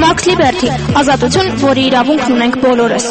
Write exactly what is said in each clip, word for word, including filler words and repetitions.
Max Liberty, ազատություն, որի իրավունքն ունենք բոլորս։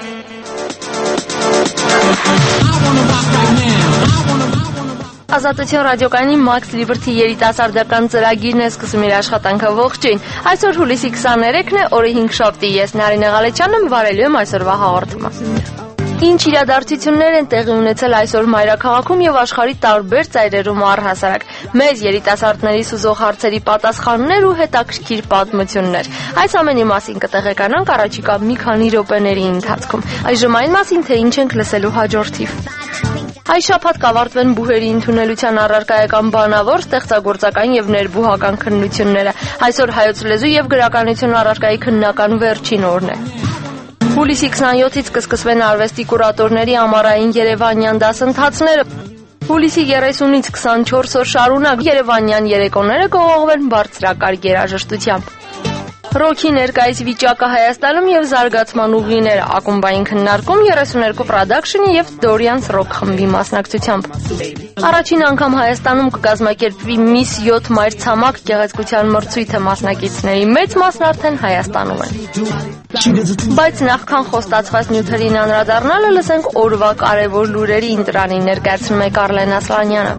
Ազատություն ռադիոկայանի Max Liberty երիտասարդական ծրագիրն է սկսում իր աշխատանքը ողջույն։ Այսօր հուլիսի քսաներեքն է, օրը հինգշաբթի, ես Նարինե Ղալեչյանն եմ, վարելու եմ այսօրվա հաղորդումը։ Ինչ իրադարձություններ են տեղի ունեցել այսօր մայրաքաղաքում եւ աշխարհի տարբեր ծայրերում առհասարակ։ Մեծ երիտասարդների սուզող հարցերի պատասխաններ ու հետաքրքիր պատմություններ։ Այս ամենի մասին կտեղեկանանք առաջիկա մի քանի րոպեների ընթացքում։ Այժմ այն մասին, թե ինչ ենք լսելու հաջորդիվ։ Այս շաբաթ կավարտվեն բուհերի ընդունելության առարկայական բանավոր, ստեղծագործական եւ ներբուհական քննությունները։ Այսօր հայոց լեզու եւ գրականություն առարկայի քննական վերջին օրն է։ Հուլիսի քսաներկուից կսկսվեն արվեստի կուրատորների ամառային երևանյան դասընթացները։ Հուլիսի երեսունից քսանչորս օր շարունակ երևանյան երեկոները կողողվեն բարձրակարգ երաժշտությամբ։ Ռոքի ներկայիս վիճակը Հայաստանում եւ զարգացման ուղիները, ակումբային քննարկում երեսուներկու պրոդաքշնի եւ Dorians Rock խմբի մասնակցությամբ։ Առաջին անգամ Հայաստանում կկազմակերպվի Miss յոթ մայրցամաք գեղեցկության մրցույթը, մասնակիցների մեծ մասն արդեն Հայաստանում են։ Բայց նախքան խոստացված նյութերին անդրադառնալը, լսենք օրվա կարևոր լուրերի ընտրանին, ներկայացնում է Կարլեն Ասլանյանը։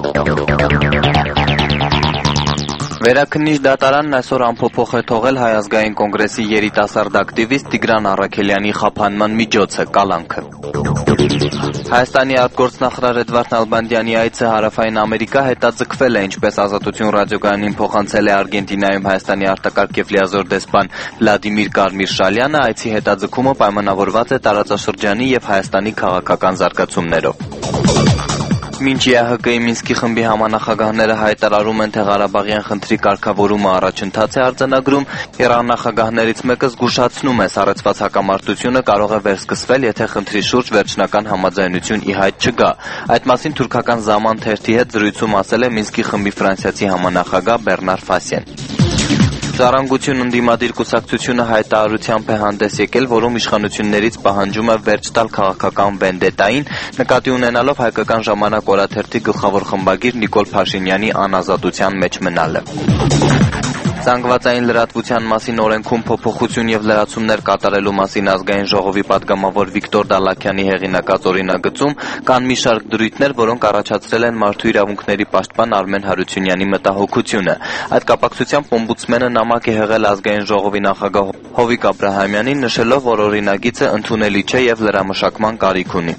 Վերաքննիչ դատարանն այսօր անփոփոխ է թողել Հայ ազգային կոնգրեսի երիտասարդ ակտիվիստ Տիգրան Առաքելյանի խափանման միջոցը՝ կալանքը։ Հայաստանի արտգործնախարար Էդվարդ Նալբանդյանի այցը Հարավային Ամերիկա հետաձգվել է, ինչպես Ազատություն ռադիոկայանին փոխանցել է Արգենտինայում Հայաստանի արտակարգ եւ լիազոր դեսպան Վլադիմիր Կարմիր-Շալյանը, այցի հետաձգումը պայմանավորված է տարածաշրջանի եւ Հայաստանի քաղաքական զարգացումներով։ Մինչ Է Հ Կ-ի Մինսկի խմբի համանախագահները հայտարարում են, թե Ղարաբաղյան խնդրի կարգավորումը առաջընթաց է արձանագրում, Իրան նախագահներից մեկը զգուշացնում է, սառեցված հակամարտությունը կարող է վերսկսվել, եթե խնդրի շուրջ վերջնական համաձայնություն ի հայտ չգա։ Այդ մասին թուրքական Zaman թերթի հետ զրույցում ասել է Մինսկի խմբի ֆրանսիացի համանախագահ Բեռնար Ֆասիեն։ Ժառանգություն ընդդիմադիր կուսակցությունը հայտարարությամբ է հանդես եկել, որում իշխանություններից պահանջում է վերջ տալ քաղաքական վենդետային, նկատի ունենալով հայկական ժամանակ օրաթերթի գլխավոր խմբագիր Նիկոլ Փաշինյանի անազատության մեջ մնալը։ Զանգվածային լրատվության մասին օրենքում փոփոխություն եւ լրացումներ կատարելու մասին ազգային ժողովի պատգամավոր Վիկտոր Դալաքյանի հեղինակած օրինագծում կան մի շարք դրույթներ, որոնք առաջացրել են մարդու իրավունքների պաշտպան Արմեն Հարությունյանի մտահոգությունը։ Այդ կապակցությամբ օմբուդսմենը նամակ է հղել ազգային ժողովի նախագահ Հովիկ Աբրահամյանին, նշելով, որ օրինագիծը ընդունելի չէ եւ լրամշակման կարիք ունի։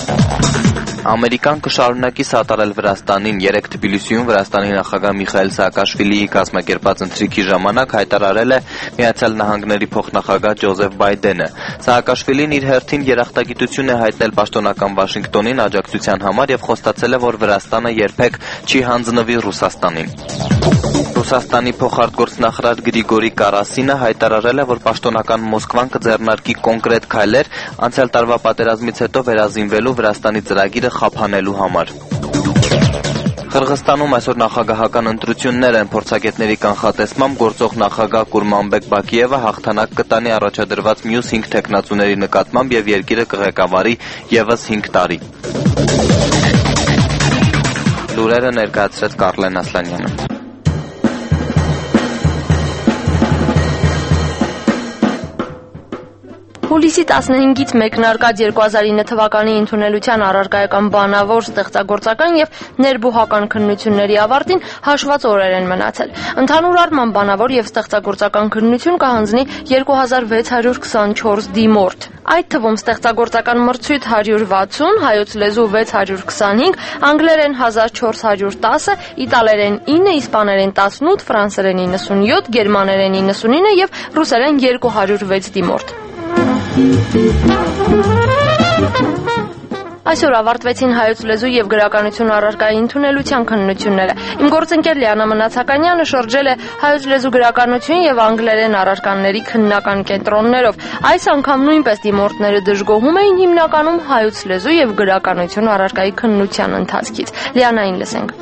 Ամերիկան կշարունակի սատարել Վրաստանին։ Երեկ Թբիլիսիում Վրաստանի նախագահ Միխայել Սաակաշվիլիի կազմակերպած ընթրիքի ժամանակ հայտարարել է Միացյալ Նահանգների փոխնախագահ Ջոզեֆ Բայդենը։ Սաակաշվիլին իր հերթին երախտագիտություն է հայտնել պաշտոնական Վաշինգտոնին աջակցության համար եւ խոստացել է, որ Վրաստանը երբեք չի հանձնվի Ռուսաստանին։ Ռուսաստանի փոխարտգործնախարար Գրիգորի Կարասինը հայտարարել է, որ պաշտոնական Մոսկվան կձեռնարկի կոնկրետ քայլեր անցյալ տարվա պատերազմից հետո վերազինվելու Վրաստանի ծրագիրը խափանելու համար։ Қырғызստանում այսօր նախագահական ընտրություններ են, փորձագետների կանխատեսմամբ գործող նախագահ Կուրմանբեկ Բակիևը հաղթանակ կտանի առաջադրված մյուս հինգ թեկնածուների նկատմամբ եւ երկիրը կղեկավարի եւս հինգ տարի։ Լուրերը ներկայացրեց Կարլեն Ասլանյանը։ Հուլիսի տասնհինգից մեկնարկած երկու հազար ինը թվականի ընդունելության առարկայական բանավոր, ստեղծագործական եւ ներբուհական քննությունների ավարտին հաշված օրեր են մնացել։ Ընդհանուր առմամբ բանավոր եւ ստեղծագործական քննություն կհանձնի երկու հազար վեց հարյուր քսանչորս դիմորդ։ Այդ թվում ստեղծագործական մրցույթ հարյուր վաթսուն, հայոց լեզու վեց հարյուր քսանհինգ, անգլերեն հազար չորս հարյուր տասը, իտալերեն ինը, իսպաներեն տասնութ, ֆրանսերեն իննսունյոթ, գերմաներեն իննսունինը եւ ռուսերեն երկու հարյուր վեց դիմորդ։ Այսօր ավարտվեցին հայոց լեզու եւ գրականություն առարկայի ընդունելության քննությունները։ Իմ գործընկեր Լիանա Մնացականյանը շրջել է հայոց լեզու գրականություն եւ անգլերեն առարկաների քննական կենտրոններով։ Այս անգամ նույնպես դիմորդները դժգոհում էին հիմնականում հայոց լեզու եւ գրականություն առարկայի քննության ընթացքից։ Լիանային լսենք։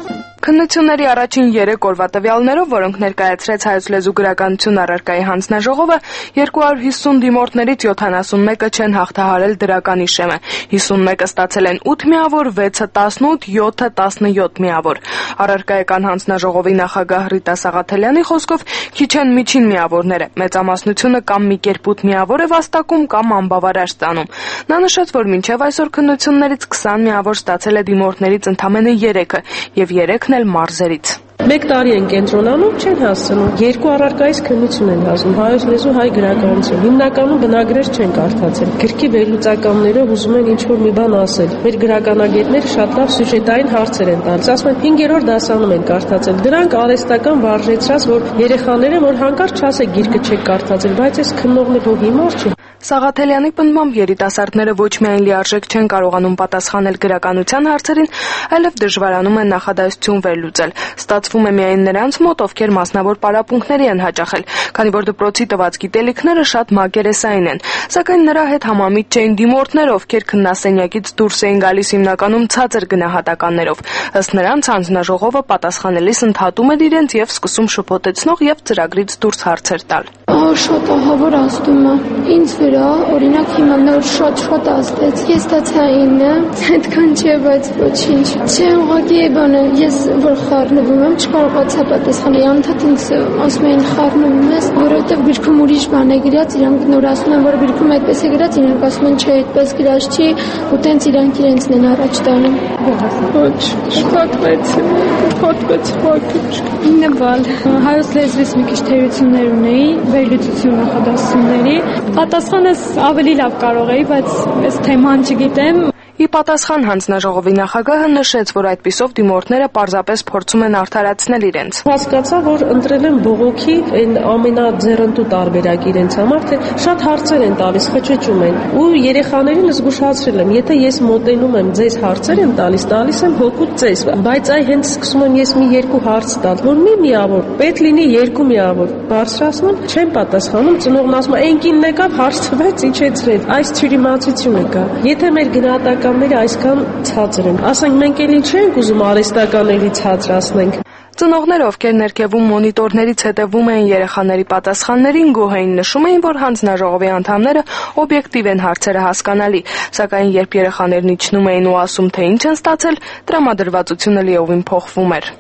Քննությունների առաջին երեք օրվա տվյալներով, որոնք ներկայացրեց Հայոց լեզու գրականություն առարկայի հանձնաժողովը, երկու հարյուր հիսուն դիմորդներից յոթանասունմեկը չեն հաղթահարել դրական իշեմը, հիսունմեկը ստացել են ութ միավոր, վեցը տասնութ, յոթը տասնյոթ միավոր։ Առարկայական հանձնաժողովի նախագահ Ռիտա Սաղաթելյանի խոսքով քիչ են միջին միավորները, մեծամասնությունը կամ մի կերպ ութ միավոր է վաստակում, կամ անբավարար ստանում։ Նա նշեց, որ մինչև այսօր քննություններից քսան միավոր ստացել է դիմորդներից ընդամենը երեքը եւ երեքն էլ մարզերից։ Մեկ տարի են կենտրոնանում, չեն հասցնում։ Երկու առարկայից քննություն են հասնում, հայոց լեզու, հայ գրականություն։ Հիմնականում բնագրեր չեն կարդացել։ Գրքի վերլուծականները ուզում են ինչ-որ մի բան ասել։ Մեր գրականագետները շատ լավ սյուժետային հարցեր են տալիս։ Ասում են հինգերորդ դասանում են կարդացել։ Դրանք արհեստական վարժեցրած, որ երեխաները, որ հանկարծ չասեք գիրքը չեք կարդացել, բայց այս քննողն էլ հիմար չի։ Սաղաթելյանի պնդմամբ երիտասարդները ոչ միայն լիարժեք չեն կարողանում պատասխանել գրականության հարցերին, այլև դժվարանում են նախադասություն վերլուծել։ Ստացվում է միայն նրանց մոտ, ովքեր մասնավոր պարապմունքների են հաճախել, քանի որ դպրոցի տված գիտելիքները շատ մակերեսային են։ Սակայն նրա հետ համամիտ չէին դիմորդները, ովքեր քննասենյակից դուրս էին գալիս հիմնականում ցածր գնահատականներով։ Ըստ նրանց հանձնաժողովը պատասխանելիս ընդհատում էր իրենց եւ սկսում շփոթեցնող եւ ծրագրից դուրս հարցեր տալ։ Շատ ահավոր ազդում է ինձ վրա, օրինակ հիմա նոր շատ-շատ ազդեց։ Ես ստացա ինը, այդքան չէ, բայց ոչինչ։ Չէ, ուղղակի բանը, ես որ խառնվում եմ, չկարողացա պատասխանել։ Անդադ ինքս ասում էին խառնվում ես, որովհետև գրքում ուրիշ բան է գրած, իրանք նոր ասում են, որ գրքում այդպես է գրած, իրանք ասում են, չէ, այդպես գրած չի, ու տենց իրանք իրենցն են առաջ տանում։ Ոչ, շփոթվեցի, փոթվեց ոչինչ։ Ինը բալ, հայոց լեզվից մի քիչ թերություններ ունեի, վերլուծություն նախադասությունների։ Պատասխանս ավելի լավ կարող էի, բայց այս թեման չգիտեմ։ Ի պատասխան հանձնաժողովի նախագահը նշեց, որ այդպիսով դիմորդները պարզապես փորձում են արդարացնել իրենց։ Հասկացա, որ ընտրել են բողոքի այն ամենաձեռնտու տարբերակ իրենց համար, թե շատ հարցեր են տալիս, խճճում են։ Ու երեխաներին զգուշացրել եմ, եթե ես մոտենում եմ ձեզ հարցեր եմ տալիս, տալիս եմ հոգուց ձեզ, բայց այ հենց սկսում եմ ես մի երկու հարց տալ, որ մի միավոր, պետք լինի երկու միավոր։ Բարձրացնում չեմ պատասխանում, ծնողն ասում է, «Էնքին եկավ, հարց տվեց, իջեցրեց»։ Այս թյուրիմացությունը կա։ Եթե մեր գնահատականները այսքան ցածր են, ասենք մենք էլի չենք ուզում արհեստականների ցածրացնենք։ Ծնողները, ովքեր ներքևում մոնիտորներից հետևում էին երեխաների պատասխաններին, գոհ էին, նշում էին, որ հանձնաժողովի անդամները օբյեկտիվ են, հարցերը հասկանալի, սակայն երբ երեխաներն իջնում էին ու ասում, թե ինչ են ստացել, տրամադրվածությունը լիովին փոխվում էր։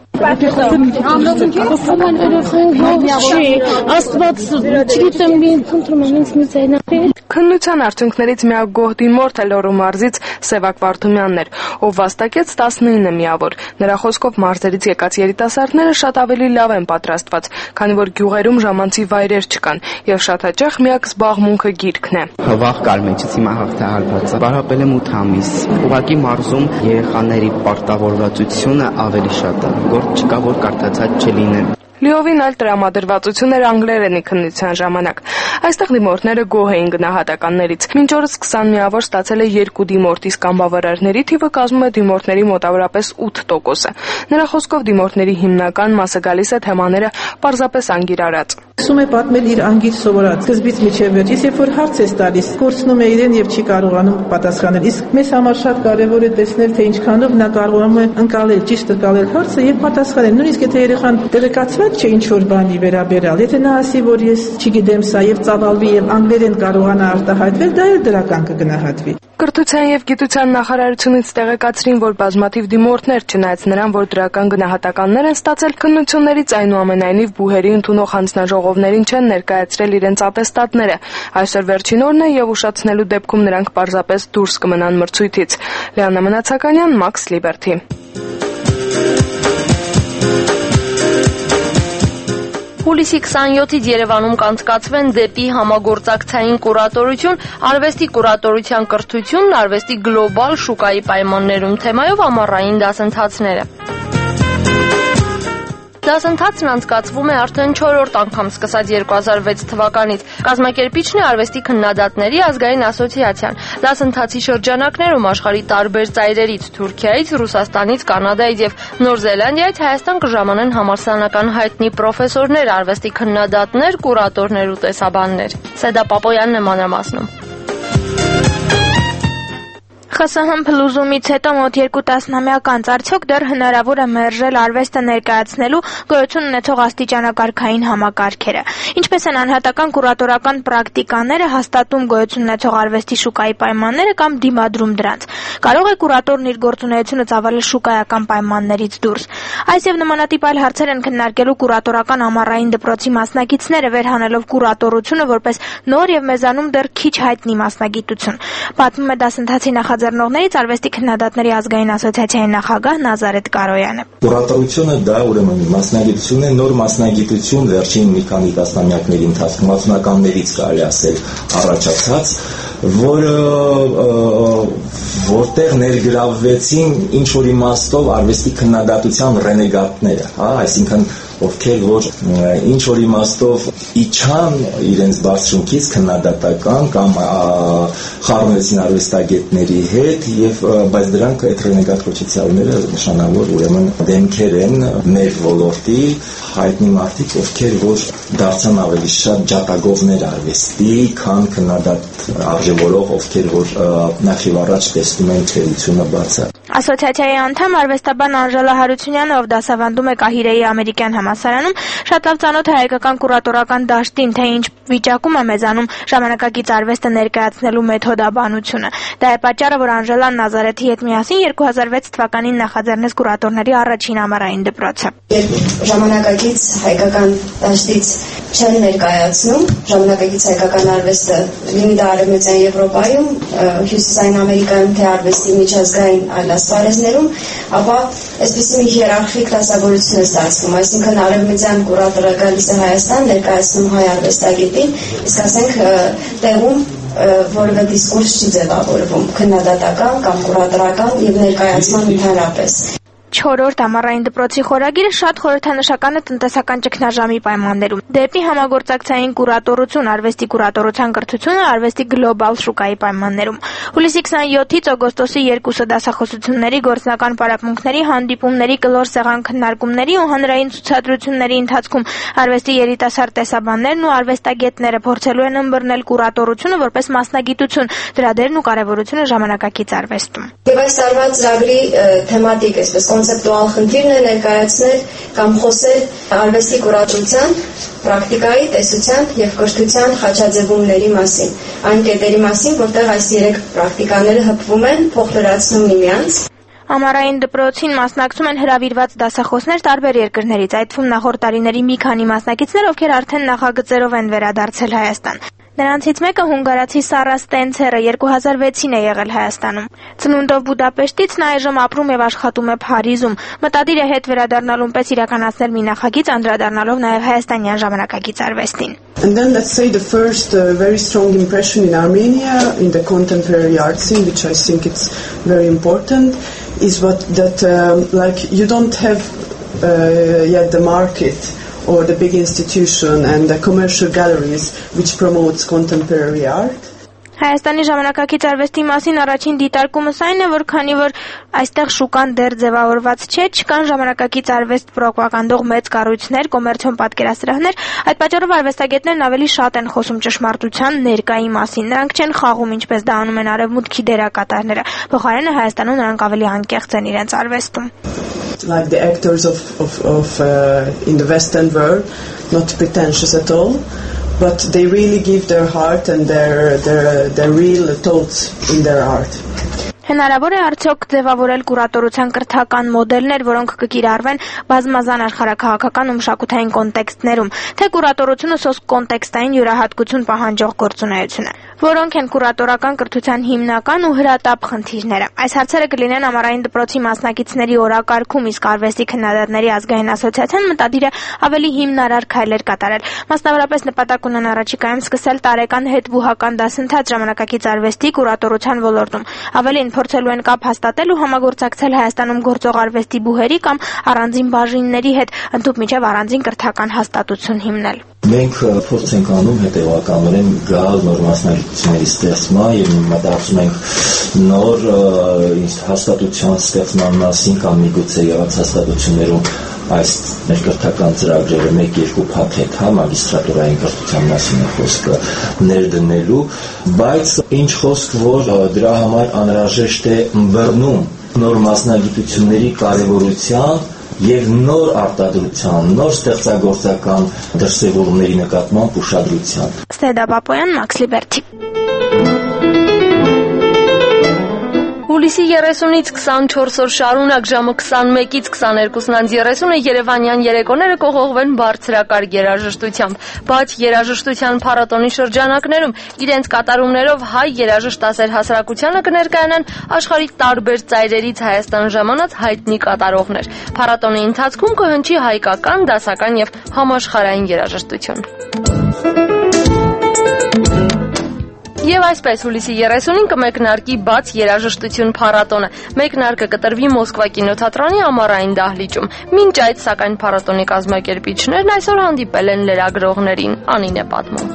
Քննության արդյունքներից միակ գոհ դիմորդը Լոռու մարզից Սևակ Վարդումյանն էր, ով վաստակեց տասնինը միավոր։ Նրա խոսքով մարզերից եկած երիտասարդները շատ ավելի լավ են պատրաստված, քանի որ գյուղերում ժամանցի վայրեր չկան, եւ շատ հաճախ միակ զբաղմունքը գիրքն է։ Վաղ կարմեջից հիմա հաղթահարված բարապել եմ ութ ամիս։ Ուղղակի մարզում երեխաների պարտավորվածությունը ավելի շատ է, գործ չկա, որ կարդացած չլինեն։ Լիովին այլ տրամադրվածություն էր անգլերենի քննության ժամանակ։ Այստեղ դիմորդները գոհ էին գնահատականներից։ Մինչ օրս քսան միավոր ստացել է երկու դիմորդ, իսկ անբավարարների թիվը կազմում է դիմորդների մոտավորապես ութ տոկոսը։ Նրա խոսքով դիմորդների հիմնական մասը գալիս է թեմաները պարզապես անգիրարած։ Սկսում է պատմել իր անգիր սովորած, սկզբից մինչև վերջ, իսկ երբ որ հարց է տալիս, կորցնում է իրեն եւ չի կարողանում պատասխանել։ Իսկ մեզ համար շատ կարեւոր է տեսնել, թե ինչքանով նա կարողանում է ընկալել, ճիշտ ընկալել հարցը եւ պատասխանել։ Նույնիսկ եթե երեխան տեղեկացված չէ ինչ որ բանի վերաբերյալ, եթե նա ասի, որ ես չգիտեմ սա եւ ծավալվի եւ անգլերեն կարողանա արտահայտվել, դա էլ դրական կգնահատվի։ Կրթության եւ գիտության նախարարությունից տեղեկացրին, որ բազմաթիվ դիմորդներ, չնայած նրան, որ դրական գնահատականներ են ստացել, քննություններից այնուամենայնիվ բուհերի ընդունող հանձնաժողովներին չեն ներկայացրել իրենց ատեստատները։ Այսօր վերջին օրն է եւ ուշացնելու դեպքում նրանք պարզապես դուրս կմնան մրցույթից։ Լիանա Մնացականյան, Max Liberty։ Հուլիսի քսանյոթից Երևանում կանցկացվեն դեպի համագործակցային կուրատորություն, արվեստի կուրատորության կրթությունն, արվեստի գլոբալ շուկայի պայմաններում թեմայով ամառային դասընթացները։ Դասընթացն անցկացվում է արդեն չորրորդ անգամ սկսած երկու հազար վեց թվականից։ Կազմակերպիչն է արվեստի քննադատների ազգային ասոցիացիան։ Դասընթացի շրջանակներում աշխարհի տարբեր ծայրերից՝ Թուրքիայից, Ռուսաստանից, Կանադայից եւ Նոր Զելանդիայից Հայաստան կժամանեն համալսարանական հայտնի պրոֆեսորներ, արվեստի քննադատներ, կուրատորներ ու տեսաբաններ։ Սեդա Պապոյանն է մանրամասնում։ Խ Ս Հ փլուզումից հետո մոտ երկու տասնամյակ անց արդյոք դեռ հնարավոր է մերժել արվեստը ներկայացնելու գոյություն ունեցող աստիճանակարգային համակարգերը։ Ինչպես են անհատական կուրատորական պրակտիկաները հաստատում գոյություն ունեցող արվեստի շուկայի պայմանները կամ դիմադրում դրանց։ Կարող է կուրատորն իր գործունեությունը ծավալել շուկայական պայմաններից դուրս։ Այս եւ նմանատիպ այլ հարցեր են քննարկելու կուրատորական ամառային դպրոցի մասնակիցները, վերհանելով կուրատորությունը որպես նոր եւ մեզանում դեռ քիչ հայտնի մասնագիտություն։ Պատմում է դասընթացի նախաձեռնողներից արվեստի քննադատների ազգային ասոցիացիայի նախագահ Նազարեթ Կարոյանը։ Կուրատորությունը դա ուրեմն մասնագիտություն է, նոր մասնագիտություն վերջին մի քանի տասնամյակների ընթացքում ուսումնականներից կարելի ասել առաջացած, որը որտեղ ներգրավվեցին ինչ որ իմաստով արվեստի քննադատության ռենեգատները, հա, այսինքն ովքեր որ ինչ որ իմաստով իջան իրենց բարձրունքից քննադատական կամ խառնվեցին արվեստագետների հետ եւ բայց դրանք այդ ռենեգատ կոչեցյալները նշանավոր ուրեմն դեմքեր են մեր ոլորտի հայտնի մարդիկ, ովքեր որ դարձան ավելի շատ ջատագովներ արվեստի, քան քննադատ արժևորող, ովքեր որ նախ եւ առաջ տեսնում են թերությունը բացա։ Ասոցիացիայի անդամ արվեստաբան Անժելա Հարությունյանը, ով դասավանդում է Կահիրեի ամերիկյան համալսարանում, շատ լավ ծանոթ է հայկական կուրատորական դաշտին, թե ինչ վիճակում է մեզանում ժամանակակից արվեստը ներկայացնելու մեթոդաբանությունը։ Դա է պատճառը, որ Անժելան Նազարեթի հետ միասին երկու հազար վեց թվականին նախաձեռնեց կուրատորների առաջին ամառային դպրոցը։ Ժամանակակից հայկական դաշտից չեն ներկայացնում, ժամանակակից հայկական արվեստը լինի դա Արևմտյան Եվրոպայում, Հյուսիսային Ամերիկայում, թե արվեստի միջազգային այլ ասպարեզներում, ապա այսպիսի մի հիերարխիկ դասավորություն է ստացվում, այսինքն արևմտյան կուրատորը գալիս է Հայաստան, ներկայացնում հայ արվեստագետին, իսկ ասենք տեղում որևէ դիսկուրս չի ձևավորվում, քննադատական կամ կուրատորական եւ ներկայացման ընդհանրապես։ Չորրորդ ամառային դպրոցի խորագիրը շատ խորհրդանշական է տնտեսական ճգնաժամի պայմաններում։ Դեպի համագործակցային կուրատորություն, արվեստի կուրատորության կրթությունը արվեստի գլոբալ շուկայի պայմաններում։ Հուլիսի քսաներկուից օգոստոսի երկուսը դասախոսությունների, գործնական պարապմունքների, հանդիպումների, կլոր սեղան քննարկումների ու հանրային ցուցադրությունների ընթացքում արվեստի երիտասարդ տեսաբաններն ու արվեստագետները փորձելու են ըմբռնել կուրատորությունը որպես մասնագիտություն, դրա դերն ու կարևորությունը ժամանակակից արվեստում։ Եվ այս տարվա ծրագրի թեմատիկ այսպես կոնցեպտուալ խնդիրն է ներկայացնել կամ խոսել արվեստի կուրատորության, պրակտիկայի, տեսության եւ կրթության խաչաձևումների մասին, այն կետերի մասին, որտեղ այս երեք պրակտիկաները հպվում են, փոխլրացնում միմյանց։ Ամառային դպրոցին մասնակցում են հրավիրված դասախոսներ տարբեր երկրներից, այդ թվում նախորդ տարիների մի քանի մասնակիցներ, ովքեր արդեն նախագծերով են վերադարձել Հայաստան։ Նրանցից մեկը հունգարացի Սարա Ստենցերը երկու հազար վեցին է եղել Հայաստանում։ Ծնունդով Բուդապեշտից նա այժմ ապրում եւ աշխատում է Փարիզում։ Մտադիր է հետ վերադառնալուն պես իրականացնել մի նախագիծ, անդրադառնալով նաեւ հայաստանյան ժամանակակից արվեստին։ And then let's say the first uh, very strong impression in Armenia in the contemporary art scene, which I think it's very important, is what that um, like you don't have uh, yet the market or the big institution and the commercial galleries which promotes contemporary art. Հայաստանի ժամանակակից արվեստի մասին առաջին դիտարկումս այն է, որ քանի որ այստեղ շուկան դեռ ձևավորված չէ, չկան ժամանակակից արվեստ պրոպագանդող մեծ կառույցներ, կոմերցիոն պատկերասրահներ, այդ պատճառով արվեստագետներն ավելի շատ են խոսում ճշմարտության ներկայի մասին։ Նրանք չեն խաղում, ինչպես դա անում են արևմուտքի դերակատարները։ Փոխարենը Հայաստանում նրանք ավելի անկեղծ են իրենց արվեստում։ Like the actors of of of uh, in the Western world, not pretentious at all, but they really give their heart and their their their real thoughts in their art. Հնարավոր է արդյոք ձևավորել կուրատորության կրթական մոդելներ, որոնք կկիրառվեն բազմազան աշխարհաքաղաքական ու մշակութային կոնտեքստներում, թե կուրատորությունը սոսկ կոնտեքստային յուրահատկություն պահանջող գործունեություն է։ Որոնք են կուրատորական կրթության հիմնական ու հրատապ խնդիրները։ Այս հարցերը կլինեն ամառային դպրոցի մասնակիցների օրակարգում, իսկ արվեստի քննադատների ազգային ասոցիացիան մտադիր է ավելի հիմնարար քայլեր կատարել։ Մասնավորապես նպատակ ունեն առաջիկայում սկսել տարեկան հետբուհական դասընթաց ժամանակակից արվեստի կուրատորության ոլորտում։ Ավելին փորձելու են կապ հաստատել ու համագործակցել Հայաստանում գործող արվեստի բուհերի կամ առանձին բաժինների հետ, ընդհանուր առանձին կրթական հաստատություն հիմնել։ Մենք փորձ ենք անում հետևականորեն գալ նոր մասնագիտությունների ստեղծման եւ մտածում ենք նոր հաստատության ստեղծման մասին կամ միգուցե եղած հաստատություններում այս ներկրթական ծրագրերը մեկ-երկու փաթեթ, հա, մագիստրատուրային կրթության մասին է խոսքը ներդնելու, բայց ինչ խոսք, որ դրա համար անհրաժեշտ է ըմբռնում նոր մասնագիտությունների կարևորության եւ նոր արտադրության, նոր ստեղծագործական դրսևորումների նկատմամբ ուշադրության։ Ստեդա Պապոյան, Մաքս Լիբերթի։ Հուլիսի երեսունից քսանչորս օր շարունակ ժամը քսանմեկից քսաներկուսն երեսունը երևանյան երեկոները կողողվեն բարձրակարգ երաժշտությամբ, բայց երաժշտության փառատոնի շրջանակներում իրենց կատարումներով հայ երաժշտասեր հասարակությանը կներկայանան աշխարհի տարբեր ծայրերից Հայաստան ժամանած հայտնի կատարողներ։ Փառատոնի ընթացքում կհնչի հայկական, դասական եւ համաշխարհային երաժշտություն։ Եվ այսպես հուլիսի երեսունին կմեկնարկի բաց երաժշտություն փառատոնը։ Մեկնարկը կտրվի Մոսկվա կինոթատրոնի ամառային դահլիճում։ Մինչ այդ, սակայն, փառատոնի կազմակերպիչներն այսօր հանդիպել են լրագրողներին։ Անին է պատմում։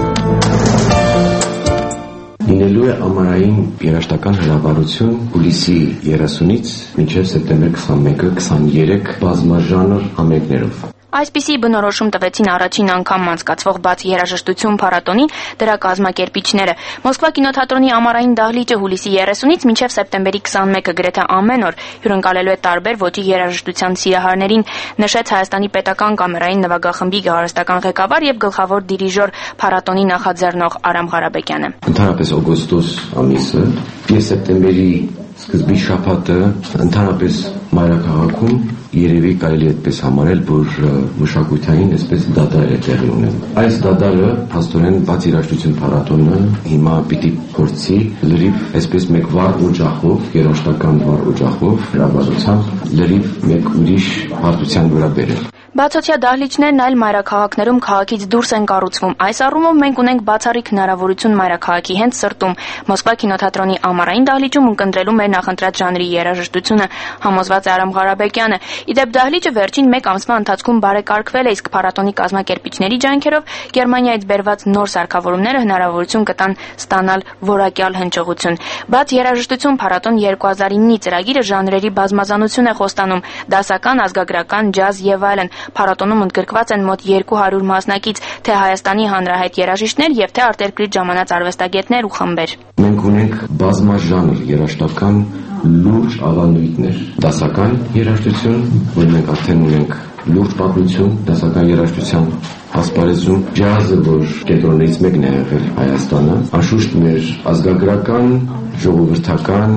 Լինելու է ամառային երաժշտական հրավառություն հուլիսի երեսունից մինչև սեպտեմբեր քսանմեկը քսաներեք բազմաժանր համերգներով։ Այսպիսի բնորոշում տվեցին առաջին անգամ անցկացվող բաց երաժշտություն փառատոնին դրա կազմակերպիչները։ Մոսկվա կինոթատրոնի ամառային դահլիճը հուլիսի երեսունից մինչև սեպտեմբերի քսանմեկը գրեթե ամեն օր հյուրընկալելու է տարբեր ոճի երաժշտության սիրահարներին, նշեց Հայաստանի պետական կամերային նվագախմբի գեղարվեստական ղեկավար եւ գլխավոր դիրիժոր փառատոնի նախաձեռնող Արամ Ղարաբեկյանը։ Ընդհանրապես օգոստոս ամիսը եւ սեպտեմբերի սկզբի շաբաթը ընդհանրապես մայրաքաղաքում երևի կարելի այդպես համարել, որ մշակութային այսպես դադար է տեղի ունենում։ Այս դադարը փաստորեն բաց երաժշտություն փառատոնը հիմա պիտի փորձի լրիվ այսպես մեկ վառ օջախով, երաժշտական վառ օջախով հրավառությամբ լրիվ մեկ ուրիշ հարթության վրա բերել։ Բացօթյա դահլիճներն այլ մայրաքաղաքներում քաղաքից դուրս են կառուցվում։ Այս առումով մենք ունենք բացառիկ հնարավորություն մայրաքաղաքի հենց սրտում Մոսկվա կինոթատրոնի ամառային դահլիճում ընկնդրելու մեր նախընտրած ժանրի երաժշտությունը, համոզված է Արամ Ղարաբեկյանը։ Իդեպ դահլիճը վերջին մեկ ամսվա ընթացքում բարեկարգվել է, իսկ փառատոնի կազմակերպիչների ջանքերով Գերմանիայից բերված նոր սարքավորումները հնարավորություն կտան ստանալ որակյալ հնչողություն։ Բաց երաժշտություն փառատոն երկու հազար իննի ծրագիրը ժանրերի բազմազանություն է խոստանում՝ դասական, ազգագրական, ջազ եւ այլն։ Փառատոնում ընդգրկված են մոտ երկու հարյուր մասնակից, թե Հայաստանի հանրահայտ երաժիշտներ եւ թե արտերկրից ժամանած արվեստագետներ ու խմբեր։ Մենք ունենք բազմաժանր երաժշտական լուրջ ավանդույթներ, դասական երաժշտություն, որ մենք արդեն ունենք լուրջ պատմություն դասական երաժշտության ասպարեզում, ջազը, որ կենտրոններից մեկն է եղել Հայաստանը, անշուշտ մեր ազգագրական, ժողովրդական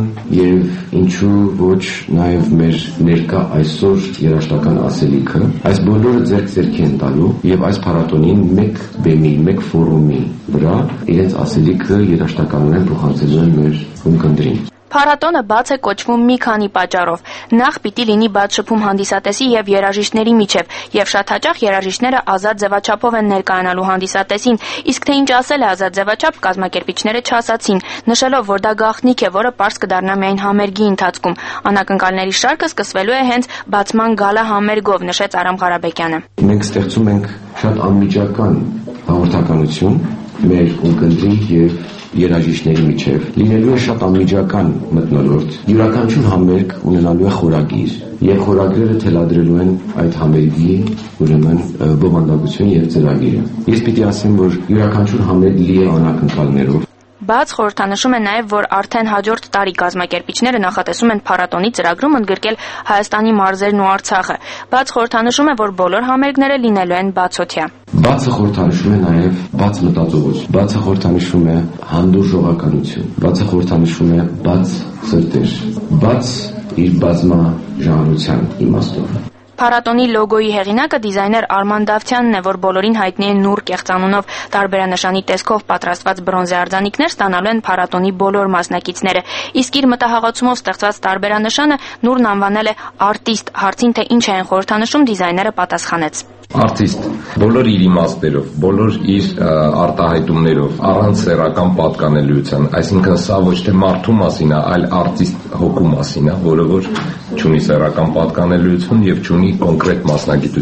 եւ ինչու ոչ նաեւ մեր ներկա այսօր երաժշտական ասելիքը, այս բոլորը ձեռք-ձեռքի են տալու եւ այս փառատոնին մեկ բեմի, մեկ ֆորումի վրա իրենց ասելիքը երաժշտականորեն փոխանցելու են մեր ունկնդրին։ Փառատոնը բաց է կոչվում մի քանի պատճառով։ Նախ պիտի լինի բաց շփում հանդիսատեսի եւ երաժիշտների միջև, եւ շատ հաճախ երաժիշտները ազատ ձևաչափով են ներկայանալու հանդիսատեսին, իսկ թե ինչ ասել է ազատ ձևաչափ կազմակերպիչները չասացին, նշելով, որ դա գաղտնիք է, որը պարզ կդառնա միայն համերգի ընթացքում։ Անակնկալների շարքը սկսվելու է հենց բացման գալա համերգով, նշեց Արամ Ղարաբեկյանը։ Մենք ստեղծում ենք շատ անմիջական հաղորդականություն մեր ունկնդրի եւ երաժիշտների միջև լինելու է շատ անմիջական մթնոլորտ, յուրաքանչյուր համերգ ունենալու է խորագիր եւ խորագրերը թելադրելու են այդ համերգի ուրեմն բովանդակություն եւ ծրագիրը։ Ես պիտի ասեմ, որ յուրաքանչյուր համերգ լի է անակնկալներով։ Բաց խորհրդանշում է նաև, որ արդեն հաջորդ տարի կազմակերպիչները նախատեսում են փառատոնի ծրագրում ընդգրկել Հայաստանի մարզերն ու Արցախը։ Բաց խորհրդանշում է, որ բոլոր համերգները լինելու են բացօթյա։ Բացը խորհրդանշում է նաև բաց մտածողություն, բացը խորհրդանշում է հանդուրժողականություն, բացը խորհրդանշում է բաց սրտեր, բաց իր բազմաժանրության իմաստով։ Փառատոնի լոգոյի հեղինակը դիզայներ Արման Դավթյանն է, որ բոլորին հայտնի է նուր կեղծանունով։ Տարբերանշանի տեսքով պատրաստված բրոնզե արձանիկներ ստանալու են փառատոնի բոլոր մասնակիցները։ Իսկ իր մտահաղացումով ստեղծված տարբերանշանը նուրն անվանել է արտիստ։ Հարցին, թե ինչ են խորհրդանշում, դիզայները պատասխանեց. Արտիստ, բոլոր իր իմաստերով, բոլոր իր արտահայտումներով, առանց սեռական պատկանելիության, այսինքն սա ոչ թե մարդու մասին է, այլ արտիստ հոգու մասին է, որը որ չունի սեռական պատկանելիություն եւ չունի կոնկրետ մասնագիտություն։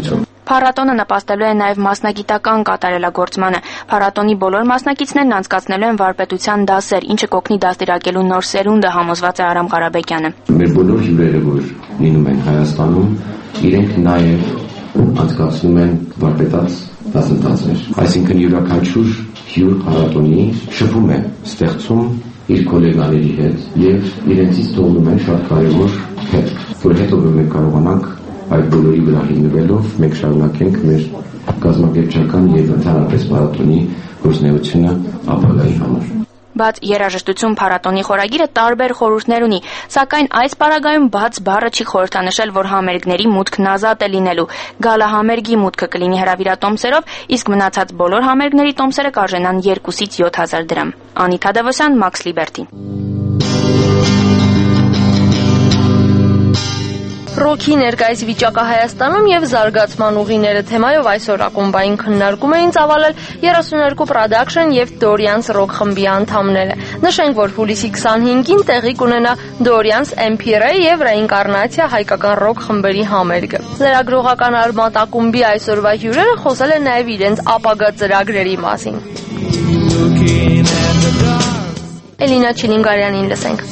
Փառատոնը նպաստելու է նաև մասնագիտական կատարելագործմանը։ Փառատոնի բոլոր մասնակիցներն անցկացնելու են վարպետության դասեր, ինչը կօգնի դաստիարակելու նոր սերունդը, համոզված է Արամ Ղարաբեկյանը։ Մեր բոլոր հյուրերը, որ լինում են Հայաստանում, իրենք նաև անցկացնում են վարպետաց դասընթացներ։ Այսինքն յուրաքանչյուր հյուր փառատոնի շփում է ստեղծում իր գոլեգաների հետ եւ իրենցից թողնում են շատ կարեւոր հետ, որ հետո մենք կարողանանք այդ բոլորի վրա հիմնվելով մենք շարունակենք մեր կազմակերպչական եւ ընդհանրապես փառատոնի գործունեությունը ապագայի համար։ Բաց երաժշտություն փառատոնի խորագիրը տարբեր խորհուրդներ ունի, սակայն այս պարագայում բաց բառը չի խորհրդանշել, որ համերգների մուտքն ազատ է լինելու։ Գալա համերգի մուտքը կլինի հրավիրատոմսերով, իսկ մնացած բոլոր համերգների տոմսերը կարժենան երկուսից յոթ հազար դրամ։ Անի Թադևոսյան, Մաքս Լիբերտի։ Ռոքի ներկայիս վիճակը Հայաստանում եւ զարգացման ուղիները թեմայով այսօր ակումբային քննարկում էին ծավալել երեսուներկու Production եւ Dorians Rock խմբի անդամները։ Նշենք, որ հուլիսի քսանհինգին տեղի կունենա Dorians Empire եւ Reincarnatia հայկական ռոք խմբերի համերգը։ Լրագրողական արմատ ակումբի այսօրվա հյուրերը խոսել են նաեւ իրենց ապագա ծրագրերի մասին։ Էլինա Չիլինգարյանին լսենք։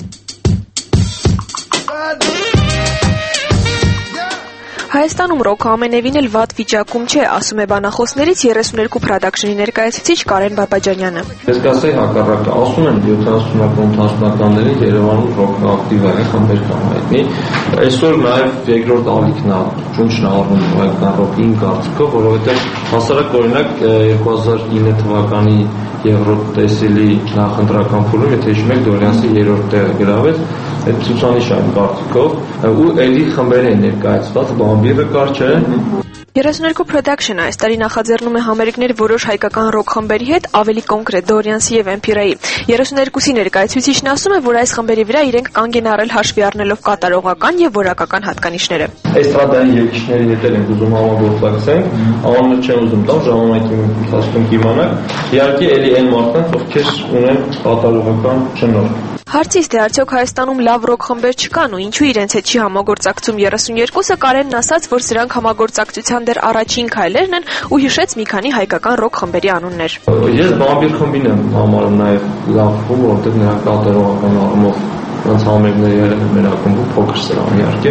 Հայաստանում ռոքը ամենևին էլ վատ վիճակում չէ, ասում է բանախոսներից երեսուներկու Production-ի ներկայացուցիչ Կարեն Բաբաջանյանը։ Ես կասեի հակառակը, ասում են յոթանասունական ութանասունականներին Երևանում ռոքը ակտիվ է, խմբեր կան հայտնի։ Այսօր նաև երկրորդ ալիքն է, ճունճն է առնում հայկական ռոքի իմ կարծիքով, որովհետև հասարակ օրինակ երկու հազար ինը թվականի Եվրոպ տեսիլի նախընտրական փուլում, եթե հիշում եք, Դորյանսի երրորդ տեղը գրավեց, այդ ցուցանիշ այն կարծիքով ու էլի խմբեր են ներկայացված, բամբիռը կար չէ։ երեսուներկու Production-ը այս տարի նախաձեռնում է համերգներ որոշ հայկական ռոք խմբերի հետ, ավելի կոնկրետ Dorians-ի եւ Empire-ի։ երեսուներկուսի ներկայացուցիչն ասում է, որ այս խմբերի վրա իրենք կանգ են առել հաշվի առնելով կատարողական եւ որակական հատկանիշները։ Էստրադային երգիչների հետ ենք ուզում համագործակցենք, անունը չեմ ուզում տալ, ժամանակի ընթացքում կիմանանք։ Իհարկե, էլի այն մարդկանց, ովքեր ունեն կատարողական շնորհք։ Հարցից թե արդյոք Հայաստանում լավ ռոք խմբեր չկան ու ինչու իրենց հետ չի համագործակցում երեսուներկուսը, Կարենն ասաց, որ սրանք համագործակցության դեռ առաջին քայլերն են ու հիշեց մի քանի հայկական ռոք խմբերի անուններ։ Ես բամբիր խմբին եմ համարում նաև լավ խումբ, որտեղ նրա կատարողական առումով ոնց համերգների եղել են մեր ակումբում փոքր սրան իհարկե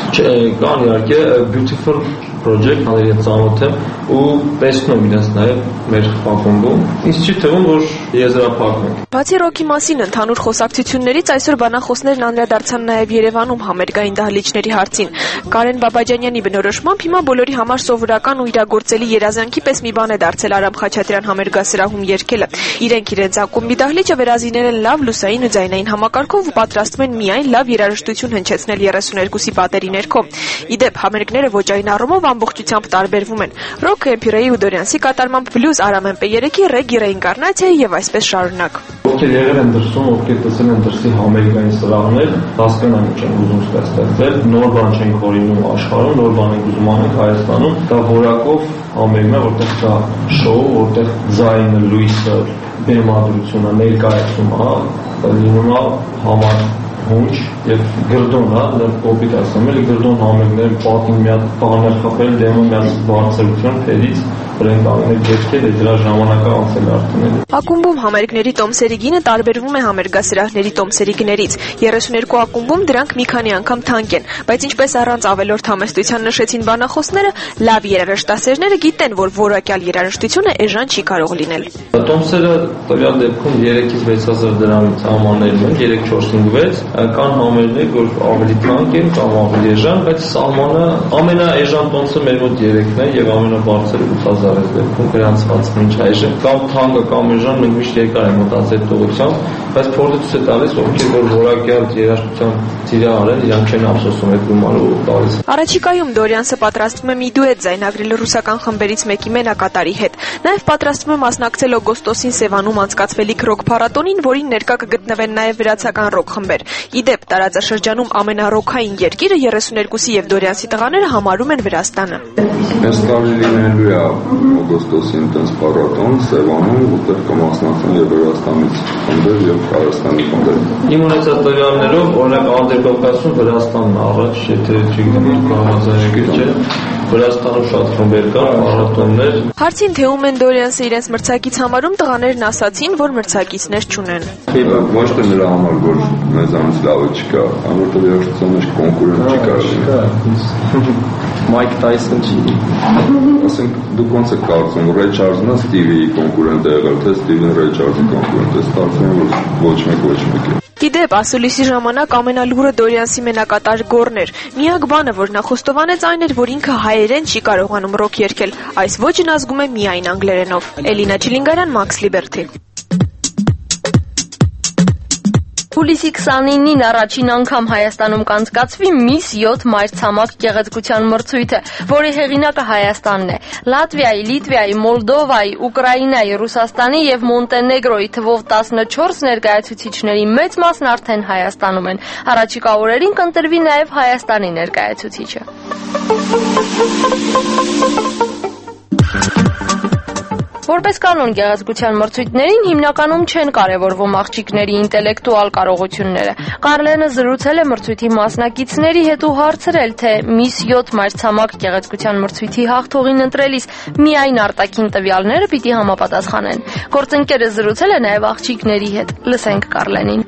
կան իհարկե Beautiful Project հանրային ծանոթ եմ ու տեսնում իրենց նաև մեր ակումբում ինձ չի թվում որ եզրափակում ենք։ Բացի ռոքի մասին ընդհանուր խոսակցություններից այսօր բանախոսներն անդրադարձան նաև Երևանում համերգային դահլիճների հարցին։ Կարեն Բաբաջանյանի բնորոշմամբ հիմա բոլորի համար սովորական ու իրագործելի երազանքի պես մի բան է դարձել Արամ Խաչատրյան համերգասրահում երգելը։ Իրենք իրենց ակումբի դահլիճը վերազինել են լավ լուսային ու ձայնային համակարգով ու պատրաստվում են միայն լավ երաժշտություն հնչեցնել երեսուներկուսի պատերի ներքո։ Իդեպ համերգները ոճային առումով ամբողջությամբ տարբերվում են։ Ռոք Empire-ի ու Dorians-ի կատարմամբ բլյուզ Արամ Էմ Պի երեքի, ռեգի Reincarnatia եւ այսպես շարունակ։ Ովքեր եղել են դրսում, ովքեր տեսել են դրսի համերգային սրահներ, հասկանան ինչ են ուզում ստեղծել, նոր բան չեն հորինում աշխարհում, նոր բան են ուզում անել Հայաստանում, դա որակով համերգն է, որտեղ կա շոու, որտեղ ձայնը, լույսը, բեմադրությունը, ներկայացումը, լինում է համար հունչ եւ գրդոն, հա, դա կոպիտ ասեմ, էլի գրդոն համերգներ պատին մի հատ բաներ խփել, դեմը մի հատ բարձրություն փերից բրենդ անել դեպքեր է դրա ժամանակը անցել արդեն։ Ակումբում համերգների տոմսերի գինը տարբերվում է համերգասրահների տոմսերի գներից։ երեսուներկու ակումբում դրանք մի քանի անգամ թանկ են, բայց ինչպես առանց ավելորդ համեստության նշեցին բանախոսները, լավ երաժշտասերները գիտեն, որ որակյալ երաժշտությունը էժան չի կարող լինել։ Տոմսերը տվյալ դեպքում երեքից վեց հազար դրամից համաներում են, երեք չորս կան համերգներ, որ ավելի թանկ են կամ ավելի էժան, բայց սահմանը ամենաէժան տոմսը մեր մոտ երեքն է եւ ամենաբարձրը ութ հազար է դեպքում գրանցված մինչ այժմ։ Կամ թանկը կամ էժան մենք միշտ երկար ենք մտածել տողությամբ, բայց փորձը ցույց է տալիս, ովքեր որ որակյալ երաժշտության ծիրահար են, իրանք չեն ափսոսում այդ գումարը տալիս։ Առաջիկայում Dorians-ը պատրաստվում է մի դուետ ձայնագրել ռուսական խմբերից մեկի մենակատարի հետ։ Նաև պատրաստվում է մասնակցել օգոստոսին Սևանում անցկացվելիք ռոք փառատոնին, որին ներկա կգտնվեն նաև վրացական ռոք խմբեր։ Իդեպ տարածաշրջանում ամենառոքային երկիրը երեսուներկուսի եւ Dorians-ի տղաները համարում են Վրաստանը։ Այս տարի լինելու է օգոստոսին տենց փառատոն Սևանում, որտեղ կմասնակցեն եւ Վրաստանից խմբեր եւ Հայաստանի խմբեր։ Իմ ունեցած տվյալներով օրինակ Անդրկովկասում Վրաստանն առաջ, եթե չգիտեմ, կարողացած չէ։ Վրաստանում շատ խմբեր կան, փառատոններ։ Հարցին թե ում են Դորյանսը իրենց մրցակից համարում, տղաներն ասացին, որ մրցակիցներ չունեն։ Ոչ թե նրա համար, որ մեզանից լավը չկա, որովհետև երաժշտության մեջ կոնկուրենտ չկա։ Մայք Տայսոն չի։ Ասենք դուք ոնց եք կարծում, Ռեյ Չարլզն է Ստիվի կոնկուրենտ է եղել, թե Ստիվին Ռեյ Չարլզի կոնկուրենտ է, ստացվում է, որ ոչ մեկ ոչ մեկ է։ Գիտեպ, ասուլիսի ժամանակ ամենալուրը Դորյանսի մենակատար գոռն էր։ Միակ բանը, որ նա խոստովանեց, այն էր, որ ինքը հայերեն չի կարողանում ռոք երգել։ Այս ոճն ազգում է միայն անգլերենով։ Էլինա Չիլինգարյան, Մաքս Լիբերթի։ Հուլիսի քսանինին առաջին անգամ Հայաստանում կանցկացվի Միս յոթ մայրցամաք գեղեցկության մրցույթը, որի հեղինակը Հայաստանն է։ Լատվիայի, Լիտվայի, Մոլդովայի, Ուկրաինայի, Ռուսաստանի եւ Մոնտենեգրոյի թվով տասնչորս ներկայացուցիչների մեծ մասն արդեն Հայաստանում են։ Առաջիկա օրերին կընտրվի նաեւ Հայաստանի ներկայացուցիչը։ Որպես կանոն գեղեցկության մրցույթներին հիմնականում չեն կարևորվում աղջիկների ինտելեկտուալ կարողությունները։ Կարլենը զրուցել է մրցույթի մասնակիցների հետ ու հարցրել, թե Միս յոթ մայրցամաք գեղեցկության մրցույթի հաղթողին ընտրելիս միայն արտաքին տվյալները պիտի համապատասխանեն։ Գործընկերը զրուցել է նաև աղջիկների հետ։ Լսենք Կարլենին։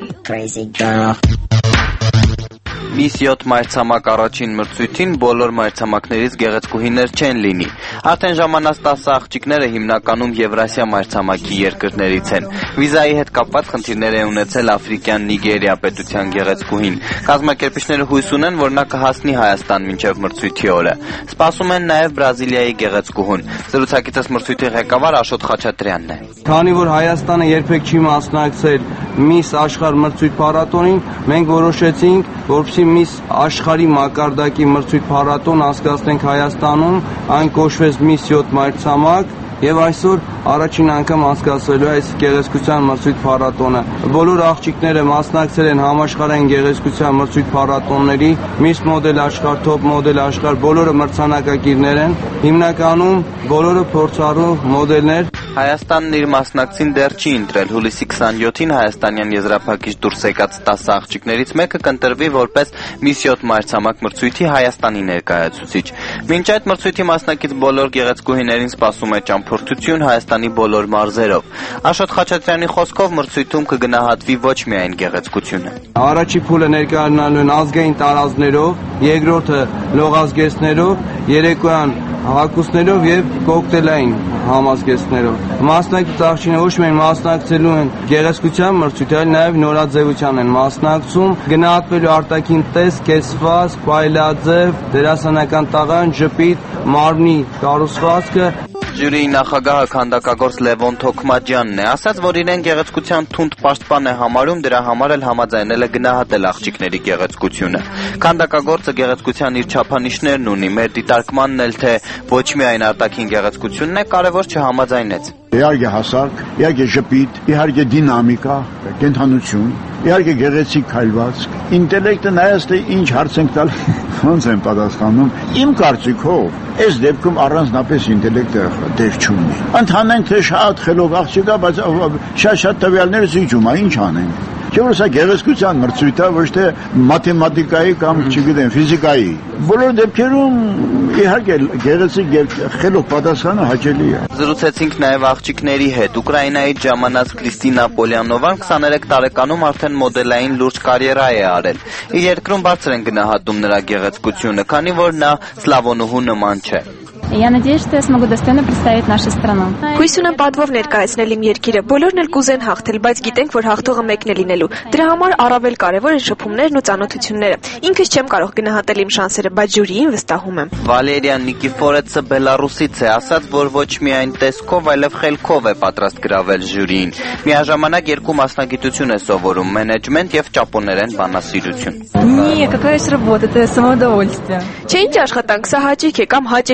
Միս յոթ մայրցամաք առաջին մրցույթին բոլոր մայրցամաքներից գեղեցկուհիներ չեն լինի։ Արդեն ժամանած տասը աղջիկները հիմնականում Եվրասիա մայրցամաքի երկրներից են։ Վիզայի հետ կապված խնդիրներ է ունեցել Աֆրիկյան Նիգերիա պետության գեղեցկուհին։ Կազմակերպիչները հույս ունեն, որ նա կհասնի Հայաստան մինչև մրցույթի օրը։ Սպասում են նաև Բրազիլիայի գեղեցկուհուն։ Զրուցակիցս մրցույթի ղեկավար Աշոտ Խաչատրյանն է։ Քանի որ Հայաստանը երբեք չի մասնակցել Միս աշխարհ մրցույթ փառատոնին, մենք որոշեցինք, որպեսզի Միս աշխարհի մակարդակի մրցույթ փառատոն անցկացնենք Հայաստանում, այն կոչվեց Միս յոթ մայրցամաք, եւ այսօր առաջին անգամ անցկացվելու է այս գեղեցկության մրցույթ փառատոնը։ Բոլոր աղջիկները մասնակցել են համաշխարհային գեղեցկության մրցույթ փառատոնների, Միս մոդել աշխարհ, Թոփ մոդել աշխարհ, բոլորը մրցանակակիրներ են, հիմնականում բոլորը փորձառու մոդելներ։ Հայաստանն իր մասնակցին դեռ չի ընտրել։ Հուլիսի քսանյոթին հայաստանյան եզրափակիչ դուրս եկած տասը աղջիկներից մեկը կընտրվի որպես Միս յոթ մայրցամաք մրցույթի Հայաստանի ներկայացուցիչ։ Մինչ այդ մրցույթի մասնակից բոլոր գեղեցկուհիներին սպասում է ճամփորդություն Հայաստանի բոլոր մարզերով։ Աշոտ Խաչատրյանի խոսքով մրցույթում կգնահատվի ոչ միայն գեղեցկությունը։ Առաջի փուլը ներկայանալու են ազգային տարազներով, երկրորդը լողազգեստներով, երեկոյան հագուստներով եւ կոկտեյլային համազգեստներով։ Մասնակից աղջիկները ոչ միայն մասնակցելու են գեղեցկության մրցույթ, այլ նաեւ նորաձևության են մասնակցում, գնահատվելու արտաքին տեսք, կեսված, պայլաձև, դերասանական տաղան, ժպիտ, մարմնի կառուցվածքը։ Ժյուրիի նախագահը քանդակագործ Լևոն Թոքմաջյանն է ասաց, որ իրեն գեղեցկության թունդ պաշտպան է համարում, դրա համար էլ համաձայնել է գնահատել աղջիկների գեղեցկությունը։ Քանդակագործը գեղեցկության իր չափանիշներն ունի, մեր դիտարկմանն էլ թե ոչ միայն արտաքին գեղեցկությունն է, կարևոր չհամաձայնեց։ Իհարկե հասարակ, իհարկե ժպիտ, իհարկե դինամիկա, կենթանություն, իհարկե գեղեցիկ քայլվածք, ինտելեկտը նայած թե ինչ հարց ենք տալ, ոնց են պատասխանում։ Իմ կարծիքով այս դեպքում առանձնապես ինտելեկտը դեր չունի։ Ընդհանենք թե շատ խելոք աղջիկա, բայց շատ-շատ տվյալներ զիջում, ինչ անենք։ Չէ՞ որ սա գեղեցկության մրցույթ է, ոչ թե մաթեմատիկայի կամ, չգիտեմ, ֆիզիկայի։ Բոլոր դեպքերում իհարկե գեղեցիկ եւ խելոք պատասխանը հաճելի է։ Զրուցեցինք նաեւ աղջիկների հետ։ Ուկրաինայից ժամանած Կրիստինա Պոլյանովան քսաներեք տարեկանում արդեն մոդելային լուրջ կարիերա է արել։ Իր երկրում բարձր են գնահատում նրա գեղեցկությունը, քանի որ նա սլավոնուհու նման չէ։ Я надеюсь, что я смогу достойно представить нашу страну. Հույս ունեմ պատվով ներկայացնել իմ երկիրը։ Բոլորն էլ կուզեն հաղթել, բայց գիտենք, որ հաղթողը մեկն է լինելու։ Դրա համար առավել կարևոր են շփումներն ու ծանոթությունները։ Ինքս չեմ կարող գնահատել իմ շանսերը, բայց ժյուրիին վստահում եմ։ Վալերիա Նիկիֆորեցը Բելարուսից է, ասաց, որ ոչ միայն տեսքով, այլև խելքով է պատրաստ գրավել ժյուրիին։ Միաժամանակ երկու մասնագիտություն է սովորում՝ մենեջմենտ եւ ճապոներեն բանասիրություն։ Не, какая ж работа, это самоудовольствие. Չէ, ինչ աշխատանք, սա հաճույք է կամ հաճելի աշխատանք։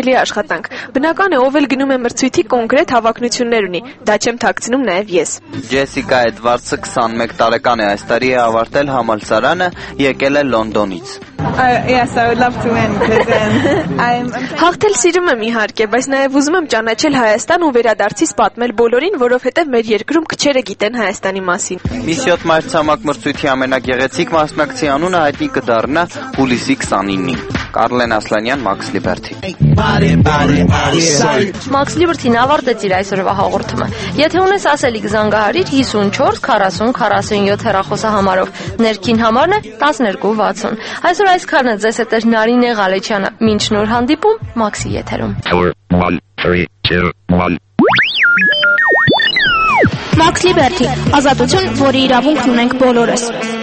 աշխատանք։ Բնական է, ով էլ գնում է մրցույթի կոնկրետ հավակնություններ ունի, դա չեմ թաքցնում նաև ես։ Ջեսիկա Էդվարդսը քսանմեկ տարեկան է, այս տարի է ավարտել համալսարանը, եկել է Լոնդոնից։ Հաղթել սիրում եմ իհարկե, բայց նաև ուզում եմ ճանաչել Հայաստան ու վերադարձից պատմել բոլորին, որովհետև մեր երկրում քչերը գիտեն Հայաստանի մասին։ Միս յոթ մայրցամաք մրցույթի ամենագեղեցիկ մասնակցի անունը հայտնի կդառնա հուլիսի քսանինին։ Կարլեն Ասլանյան, Max Liberty։ Max Liberty-ն ավարտեց իր այսօրվա հաղորդումը։ Եթե ունես ասելիք, զանգահարիր հիսունչորս քառասուն քառասունյոթ հեռախոսահամարով։ Ներքին համարն է տասներկու վաթսուն։ Այսօր այսքանն է, ձեզ հետ էր Նարինե Ղալեչյանը։ Մինչ նոր հանդիպում Max-ի եթերում։ Max Liberty, ազատություն, որի իրավունքն ունենք բոլորս։